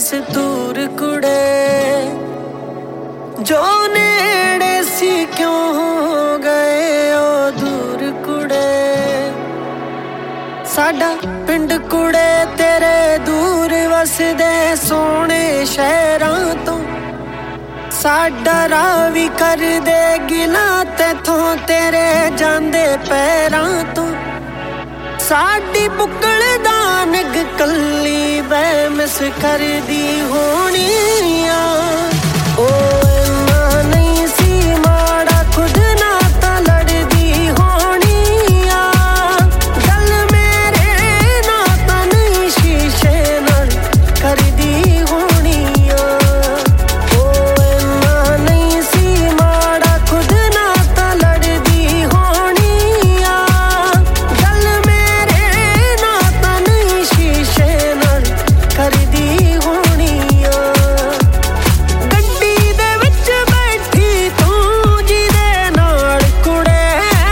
ਦਸਤੂਰ ਕੁੜੇ ਜੋ ਨੇੜੇ ਸੀ ਕਿਉਂ ਹੋ ਗਏ ਉਹ ਦੂਰ ਕੁੜੇ। ਸਾਡਾ ਪਿੰਡ ਕੁੜੇ ਤੇਰੇ ਦੂਰ ਵਸਦੇ ਸੋਹਣੇ ਸ਼ਹਿਰਾਂ ਤੋਂ। ਸਾਡਾ ਰਾਹ ਵੀ ਕਰਦੇ ਗਿਲਾ ਤੇਥੋਂ ਤੇਰੇ ਜਾਂਦੇ ਪੈਰਾਂ ਤੋਂ। ਸਾਡੀ ਬੁੱਕਲ ਦਾ ਨਿੱਘ ਕੱਲੀ ਬੇਮਿਸ ਕਰਦੀ ਹੋਣੀ ਆ। ਉਹ ਇੰਨਾ ਨਹੀਂ ਸੀ ਮਾੜਾ ਖੁਦ ਨਾ ਤਾਂ ਲੜਦੀ ਹੋਣੀ ਆ। ਗੱਲ ਮੇਰੇ ਨਾਲ ਤਾਂ ਨਹੀਂ ਸ਼ੀਸ਼ੇ ਨਾਲ ਕਰਦੀ ਹੋਣੀ ਆ। ਉਹ ਇੰਨਾ ਨਹੀਂ ਸੀ ਮਾੜਾ ਖੁਦ ਨਾ ਤਾਂ ਲੜਦੀ ਹੋਣੀ ਆ। ਗੱਲ ਮੇਰੇ ਨਾਲ ਤਾਂ ਨਹੀਂ ਸ਼ੀਸ਼ੇ ਨਾਲ ਕਰਦੀ ਹੋਣੀ ਆ। ਗੱਡੀ ਦੇ ਵਿੱਚ ਬੈਠੀ ਤੂੰ ਜਿਹਦੇ ਨਾਲ ਕੁੜੇ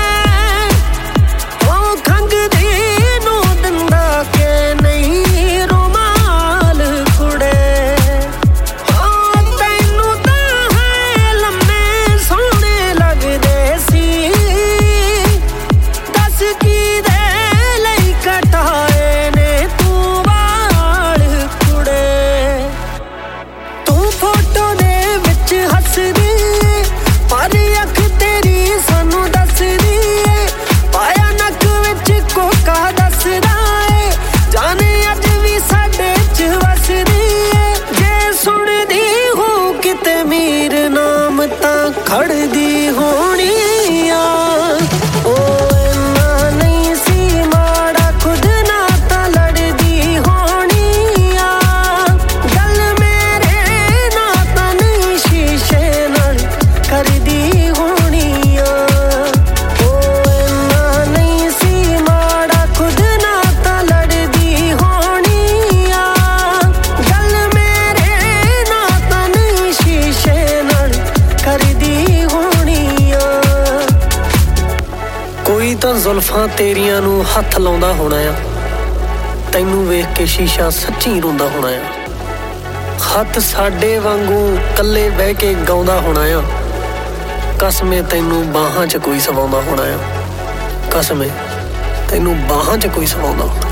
ਉਹ ਖੰਘਦੀ ਨੂੰ ਦਿੰਦਾ ਕਿ ਨਹੀਂ ਰੁਮਾਲ ਕੁੜੇ। ਤੈਨੂੰ ਤਾਂ ਹੈ ਲੰਮੇ ਸੋਹਣੇ ਲੱਗਦੇ ਸੀ। ਦੱਸ ਕਿਹਦੇ ਲਈ ਕਟਾਏ ਨੇ ਤੂੰ ਵਾਲ ਕੁੜੇ। ਤੂੰ ਫੋਟੋ ਦੇ ਵਿੱਚ ਹੱਸਦੀ ਪਰ ਅੱਖ ਤੇਰੀ ਸਾਨੂੰ ਦੱਸਦੀ ਏ। ਪਾਇਆ ਨੱਕ ਵਿੱਚ ਕੋਕਾ ਦੱਸਦਾ ਏ ਜਾਣੇ ਅੱਜ ਵੀ ਸਾਡੇ ਚ ਵਸਦੀ ਏ। ਜੇ ਸੁਣਦੀ ਹੋ ਕਿਤੇ ਮੀਰ ਨਾਮ ਤਾਂ ਖੜਦੀ ਹੋਣੀ ਆ। ਉਹ ਇੰਨਾ ਨਹੀਂ ਸੀ ਮਾੜਾ ਖੁਦ ਨਾ ਤਾਂ ਲੜਦੀ ਹੋਣੀ ਆ। ਗੱਲ ਮੇਰੇ ਨਾਲ ਤਾਂ ਨਹੀਂ ਸ਼ੀਸ਼ੇ ਨਾਲ ਕਰਦੀ ਹੋਣੀ ਆ। ਉਹ ਇੰਨਾ ਨਹੀਂ ਸੀ ਮਾੜਾ ਖੁਦ ਨਾ ਤਾਂ ਲੜਦੀ ਹੋਣੀ ਆ। ਗੱਲ ਮੇਰੇ ਨਾਲ ਤਾਂ ਨਹੀਂ ਸ਼ੀਸ਼ੇ ਨਾਲ ਕਰਦੀ ਹੋਣੀ ਆ। ਕੋਈ ਤਾਂ ਜ਼ੁਲਫਾਂ ਤੇਰੀਆਂ ਨੂੰ ਹੱਥ ਲਾਉਂਦਾ ਹੋਣਾ ਆ। ਤੈਨੂੰ ਵੇਖ ਕੇ ਸ਼ੀਸ਼ਾ ਸੱਚੀ ਰੋਂਦਾ ਹੋਣਾ ਆ। ਹੱਥ ਸਾਡੇ ਵਾਂਗੂ ਕੱਲੇ ਬਹਿ ਕੇ ਗਾਉਂਦਾ ਹੋਣਾ ਆ। ਕਸਮੇ ਤੈਨੂੰ ਬਾਹਾਂ 'ਚ ਕੋਈ ਸਵਾਉਂਦਾ ਹੋਣਾ ਆ। ਕਸਮੇ ਤੈਨੂੰ ਬਾਹਾਂ 'ਚ ਕੋਈ ਸਵਾਉਂਦਾ ਹੋਣਾ।